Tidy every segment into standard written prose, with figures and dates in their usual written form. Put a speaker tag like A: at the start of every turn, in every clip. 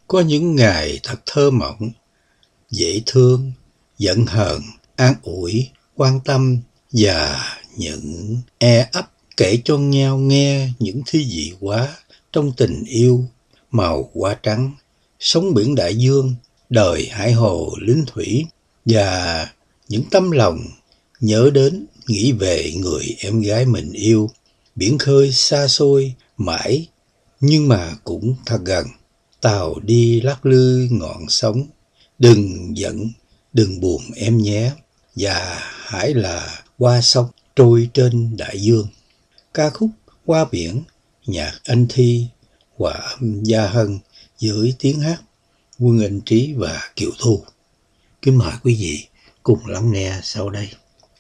A: Có những ngày thật thơ mộng, dễ thương, giận hờn, an ủi, quan tâm và những ấp kể cho nhau nghe những thứ gì quá trong tình yêu màu hoa trắng, sóng biển đại dương, đời hải hồ lính thủy và những tấm lòng nhớ đến nghĩ về người em gái mình yêu. Biển khơi xa xôi mãi nhưng mà cũng thật gần. Tàu đi lắc lư ngọn sóng, đừng giận, đừng buồn em nhé. Và hãy là hoa sông trôi trên đại dương. Ca khúc Hoa Biển, nhạc Anh Thi, hòa âm Gia Hân với tiếng hát Quân Anh Trí và Kiều Thu. Kính mời quý vị cùng lắng nghe sau đây.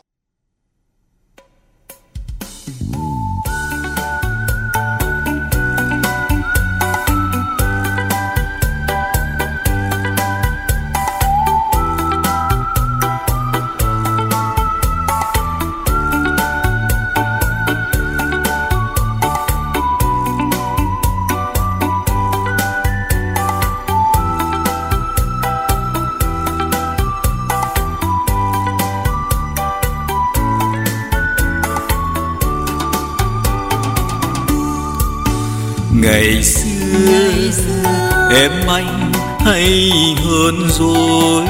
B: Ngày xưa em anh hay hơn rồi,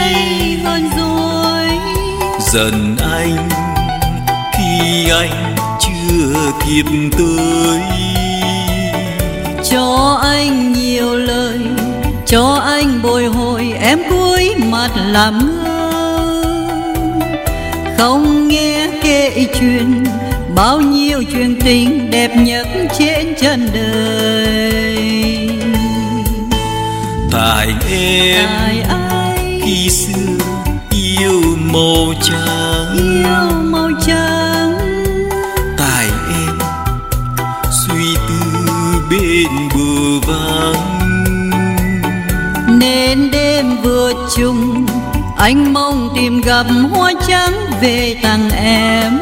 B: giận anh khi anh chưa kịp tới.
C: Cho anh nhiều lời, cho anh bồi hồi, em cúi mặt làm ngơ, không nghe kể chuyện bao nhiêu chuyện tình đẹp nhất trên chân đời.
B: Tại em khi xưa yêu màu trắng, tại em suy tư bên bờ vắng,
C: nên đêm vượt chung anh mong tìm gặp hoa trắng về tặng em,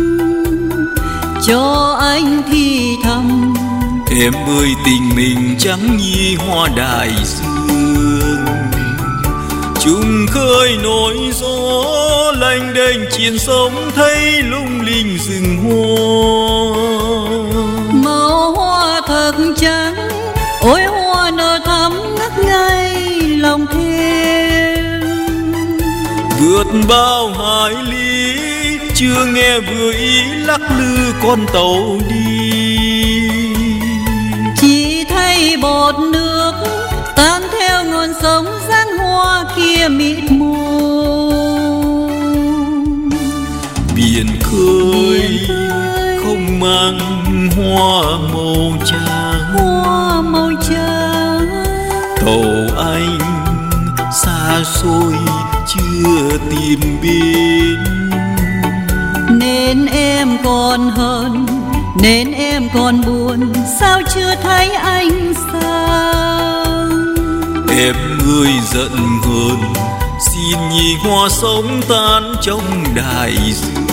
C: cho anh thì thầm.
B: Em ơi tình mình chẳng như hoa đại dương, chung khơi nổi gió lênh đênh trên sông, thấy lung linh rừng hoa.
C: Màu hoa thật trắng, ôi hoa nở thắm ngất ngây lòng thêm.
B: Vượt bao hải lý chưa nghe vừa ý lắc lư con tàu đi,
C: chỉ thấy bọt nước tan theo nguồn sông, dáng hoa kia mịt mù.
B: Biển khơi không mang hoa màu trắng, tàu anh xa xôi chưa tìm bên,
C: nên em còn hờn, nên em còn buồn, sao chưa thấy anh sang.
B: Em ơi giận hờn, xin nhìn hoa sống tan trong đại dương.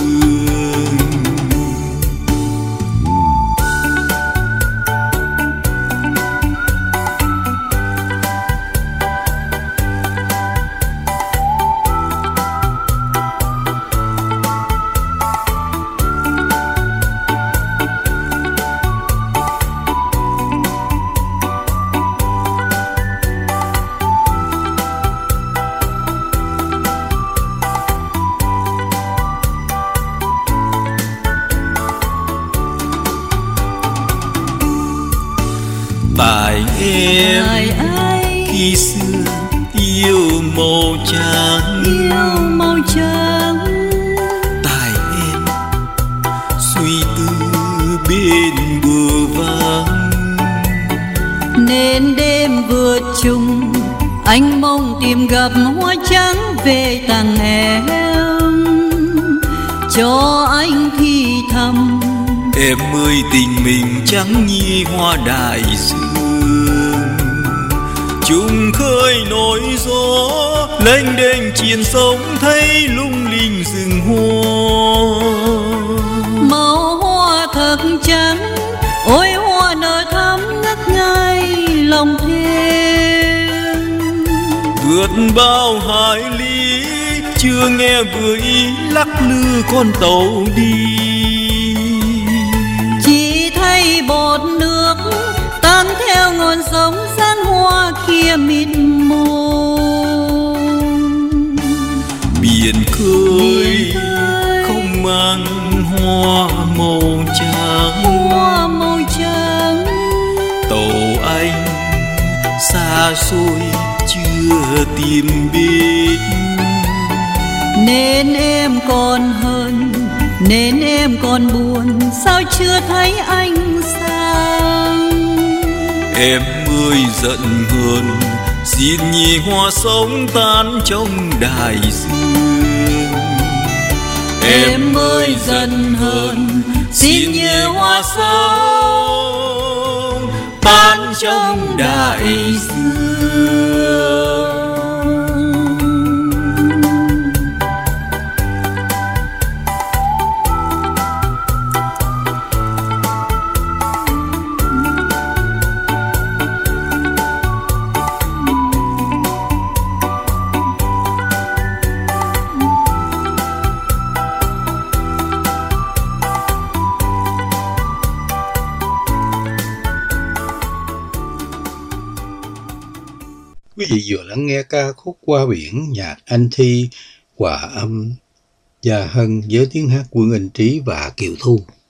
B: Tại em khi xưa yêu màu trắng, tại em suy tư bên bờ vắng,
C: nên đêm vượt chung anh mong tìm gặp hoa trắng về tặng em, cho anh thì thầm.
B: Em ơi tình mình chẳng như hoa đại dương, chung khơi nổi gió lênh đênh trên sông, thấy lung linh rừng hoa.
C: Màu hoa thật trắng, ôi hoa nở thắm ngất ngây lòng thêm.
B: vượt bao hải lý, chưa nghe gợi ý lắc lư con tàu đi.
C: Chỉ thấy bọt nước tan theo ngọn sóng san hoa kia mịt mù.
B: Biển khơi không mang hoa màu trắng,
C: Hoa màu trắng.
B: tàu anh xa xôi chưa tìm biết.
C: Nên em còn hờn, nên em còn buồn, sao chưa thấy anh sang.
B: Em ơi giận hờn, xin nhì hoa sống tan trong đại dương.
C: Em ơi giận hờn, xin như hoa
B: sống tan trong đại dương.
A: Quý vị vừa lắng nghe ca khúc Qua Biển nhạc Anh Thi, hòa âm Gia Hân với tiếng hát Quân Anh Trí và Kiều Thu.